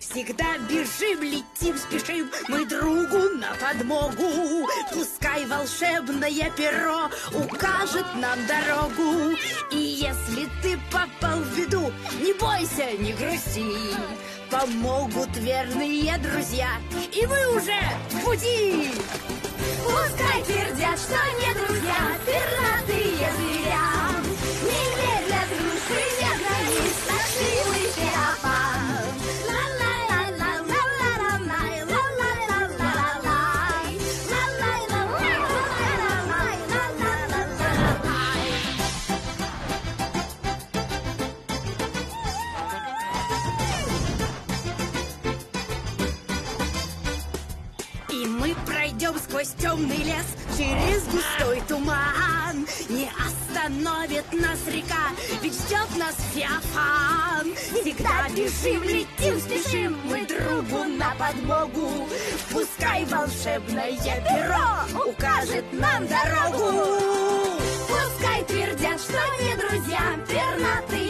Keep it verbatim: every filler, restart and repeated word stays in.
Всегда бежим, летим, спешим мы другу на подмогу. Пускай волшебное перо укажет нам дорогу. И если ты попал в беду, не бойся, не грусти. Помогут верные друзья, и мы уже в пути. Пускай твердят, что не друзья, пернатые зверя. Не верь для дружбы, нет границ, так силы феофан. И мы пройдем сквозь темный лес, через густой туман. Не остановит нас река, ведь ждет нас Феофан. Всегда бежим, летим, спешим мы другу на подмогу. Пускай волшебное перо укажет нам дорогу. Пускай твердят, что не друзья, пернатые